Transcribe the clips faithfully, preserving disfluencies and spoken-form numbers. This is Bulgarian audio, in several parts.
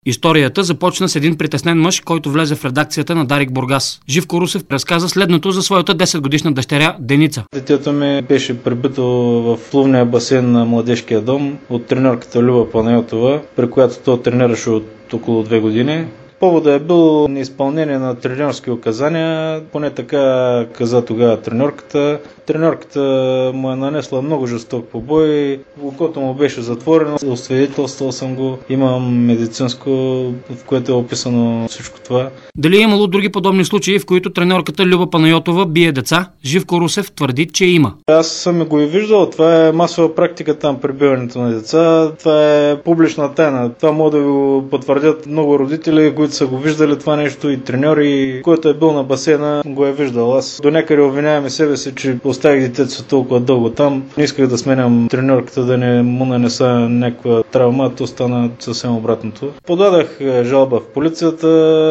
Историята започна с един притеснен мъж, който влезе в редакцията на Дарик Бургас. Живко Русев разказа следното за своята десетгодишна дъщеря Деница. Детето ми беше пребито в плувния басейн на младежкия дом от треньорката Люба Панайотова, при която той тренираше от около две години. Поводът е бил неизпълнение на треньорски указания, поне така каза тогава треньорката. Треньорката му е нанесла много жесток побой, окото му беше затворено, освидетелствал съм го, имам медицинско, в което е описано всичко това. Дали е имало други подобни случаи, в които треньорката Люба Панайотова бие деца? Живко Русев твърди, че има. Аз съм го и виждал, това е масова практика там при биенето на деца, това е публична тайна, това могат да го потвърдят много родители, които са го виждали това нещо, и треньори, който е бил на басейна, го е виждал. Аз до някъде обвинявам и себе си, че оставих детето си толкова дълго там. Не исках да сменям треньорката, да не му нанеса някаква травма, то стана съвсем обратното. Подадах жалба в полицията,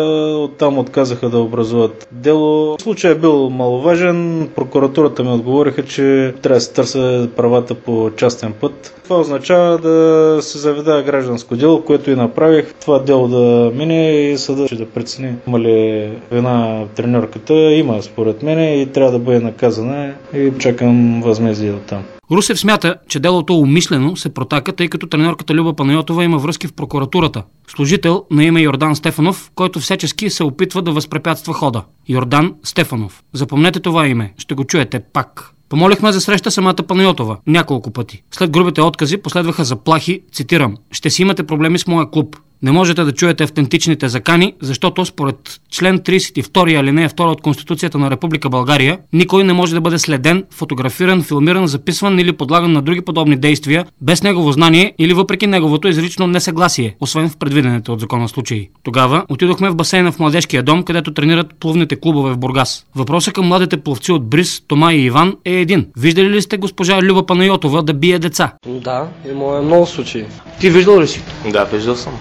оттам отказаха да образуват дело. Случай е бил маловажен, прокуратурата ми отговориха, че трябва да се търся правата по частен път. Това означава да се заведа гражданско дело, което и направих. Това дело да мине и съда ще да прецени има ли вина треньорката. Има според мен и трябва да бъде наказана и чакам възмездие от там. Русев смята, че делото умишлено се протака, тъй като треньорката Люба Панайотова има връзки в прокуратурата. Служител на име Йордан Стефанов, който всячески се опитва да възпрепятства хода. Йордан Стефанов. Запомнете това име, ще го чуете пак. Помолихме за среща самата Панайотова няколко пъти. След грубите откази последваха заплахи, цитирам: „Ще си имате проблеми с моя клуб. Не можете да чуете автентичните закани, защото според член тридесет и втори алинея втора от Конституцията на Република България никой не може да бъде следен, фотографиран, филмиран, записван или подлаган на други подобни действия без негово знание или въпреки неговото изрично несъгласие, освен в предвидените от закона случаи“. Тогава отидохме в басейна в младежкия дом, където тренират плувните клубове в Бургас. Въпросът към младите пловци от Бриз, Тома и Иван е един. Виждали ли сте госпожа Люба Панайотова да бие деца? Да, има много случаи. Ти виждал ли си? Да, виждал съм.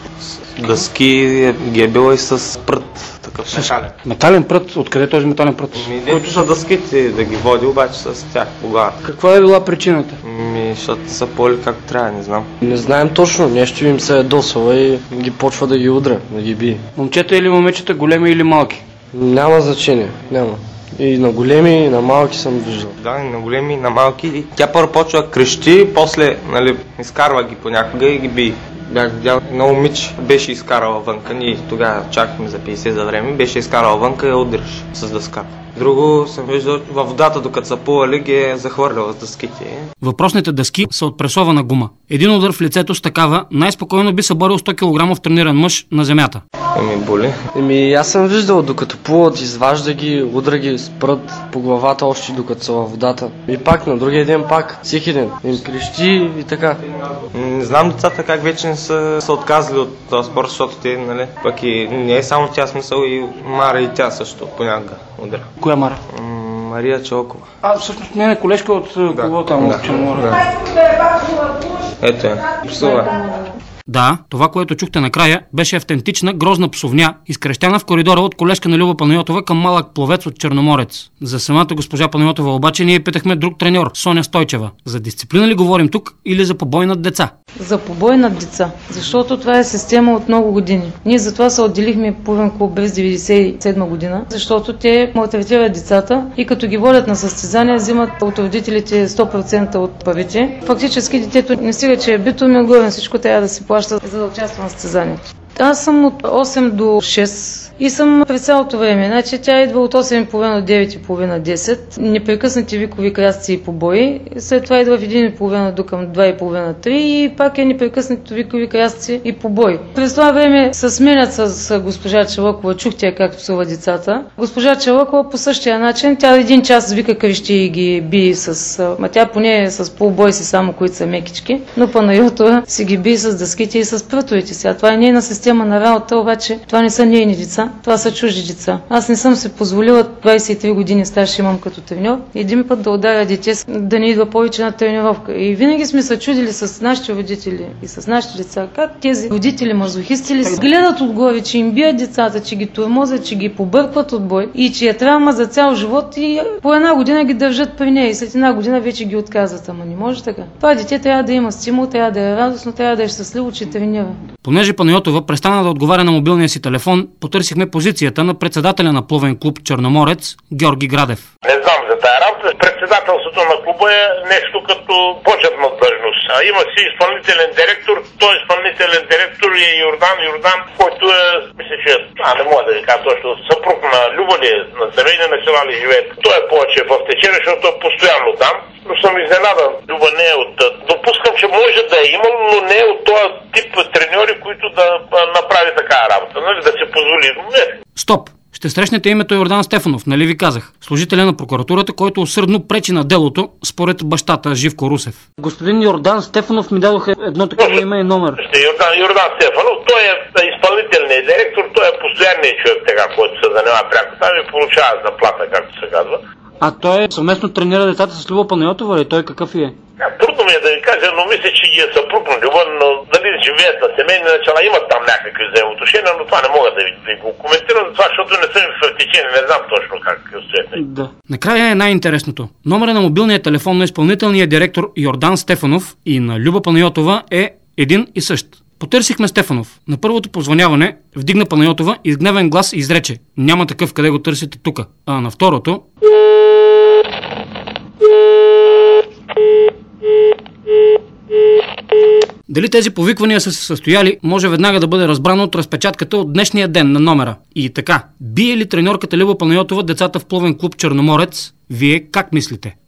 Дъски ги е било и с прът, такъв с метален. Метален прът? Откъде този метален прът? Ми, които са дъските да ги води, обаче с тях по главата. Каква е била причината? Ми, защото са поли както трябва, не знам. Не знаем точно, нещо им се е досало и ги почва да ги удря, да ги бие. Момчета или момичета, големи или малки? Няма значение, няма. И на големи, и на малки съм виждал. Да, и на големи, и на малки. Тя първо почва да крещи, после, нали, изкарва ги понякога и ги бие. Бях видял едно момиче, беше изкарала вънка, ние тогава чакахме за петдесет за време, беше изкарала вънка и я удряш с дъска. Друго съм виждал, във водата, докато са плували, ги е захвърляла с дъските. Въпросните дъски са от пресована гума. Един удар в лицето с такава най-спокойно би съборил сто килограмов трениран мъж на земята. Еми, боли. Еми, аз съм виждал, докато плуват, изважда ги, удра ги с прът по главата още докато са във водата. И пак на другия ден пак, всеки ден. Им крещи и така. Не знам децата как вече не са, са отказали от този спорт, защото те, нали, пък и не е само тя смисъл, и Мара и тя също понякога удра. Коя Мара? М- Мария Чолкова. А, всъщност не е колежка от клуба там в Черноморе. Да. Ето е. Псува. Да, това, което чухте накрая, беше автентична грозна псовня, изкрещяна в коридора от колежка на Люба Панайотова към малък пловец от Черноморец. За самата госпожа Панайотова обаче ние питахме друг треньор, Соня Стойчева. За дисциплина ли говорим тук или за побой над деца? За побой над деца, защото това е система от много години. Ние затова се отделихме плувен клуб през деветдесет и седма година, защото те малтретират децата и като ги водят на състезания, взимат от родителите сто процента от парите. Фактически детето не стига, че е бито, ми отгоре всичко трябва да се плаща, за да участва на състезанието. Аз съм от осем до шест и съм през цялото време. Значи тя идва от осем и половина до девет и половина до десет. Непрекъснати викови, крясъци и побои. След това идва в един и половина до към два и половина до три и пак е непрекъснати викови, крясъци и побои. През това време се сменят с госпожа Челъкова. Чухте как псува децата. Госпожа Челъкова по същия начин. Тя един час вика, крещи и ги бие с... Ма тя поне е с полубой си само, които са мекички. Но Панайотова си ги бие с дъските и с прътовете. Сега това е нейна система на работа, обаче това не са нейни деца. Това са чужди деца. Аз не съм се позволила, двадесет и три години стаж имам като треньор, един път да ударя дете, да не идва повече на тренировка. И винаги сме се чудили с нашите родители и с нашите деца, как тези родители мазохисти ли гледат отгоре, че им бият децата, че ги тормозят, че ги побъркват от бой и че е травма за цял живот и по една година ги държат при нея и след една година вече ги отказват. Ама не може така. Това дете трябва да има стимул, трябва да е радостно, трябва да е щастливо, че тренира. Понеже Панайотова престана да отговаря на мобилния си телефон, потърсихме позицията на председателя на плувен клуб Черноморец Георги Градев. Не знам за тая работа. Председателството на клуба е нещо като почетна длъжност. А има си изпълнителен директор. Той изпълнителен директор е Йордан Йордан, който е, мисля, че а, не мога да ви кажа точно, съпруг на Люба ли, на семейни начала ли живеят. Той е повече в течение, защото е постоянно там. Но съм изненадан. Люба не е от... Допускам, че може да е имал, но не е от този тип треньори, които да направи такава работа, нали, да се позволи. Не. Стоп! Ще срещнете името Йордан Стефанов, нали ви казах? Служителя на прокуратурата, който усърдно пречи на делото, според бащата Живко Русев. Господин Йордан Стефанов ми дадоха едно такова име и номер. Йордан, Йордан Стефанов, той е изпълнителният директор, той е постоянният човек, така, който се занимава пряко там и получава заплата, както се казва. А той съвместно тренира децата с Люба Панайотова, или той какъв е? Трудно ми е да ви кажа, но мисля, че ги е съпругнали, но дали живеят на семейни начала, имат там някакви взаимоотношения, но това не мога да ви, да ви го коментирам, това, защото не съм в течение, не знам точно как стоят. Да. Накрая е най-интересното. Номера на мобилния телефон на изпълнителния директор Йордан Стефанов и на Люба Панайотова е един и същ. Потърсихме Стефанов. На първото позвъняване вдигна Панайотова и с гневен глас изрече: "Няма такъв, къде го търсите тука." А на второто... Дали тези повиквания са се състояли, може веднага да бъде разбрано от разпечатката от днешния ден на номера. И така, бие ли треньорката Люба Панайотова децата в плувен клуб Черноморец? Вие как мислите?